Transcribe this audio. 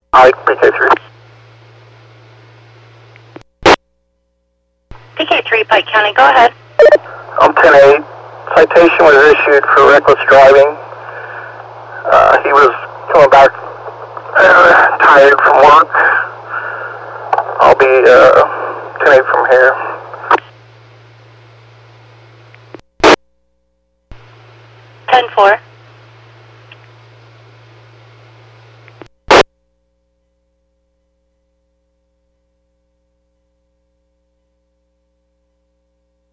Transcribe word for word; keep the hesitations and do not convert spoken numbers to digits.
Mike, P K three. P K three, Pike County, go ahead. I'm ten eight. Citation was issued for reckless driving. Uh, he was coming back uh, tired from work. I'll be uh, ten eight from here. ten four.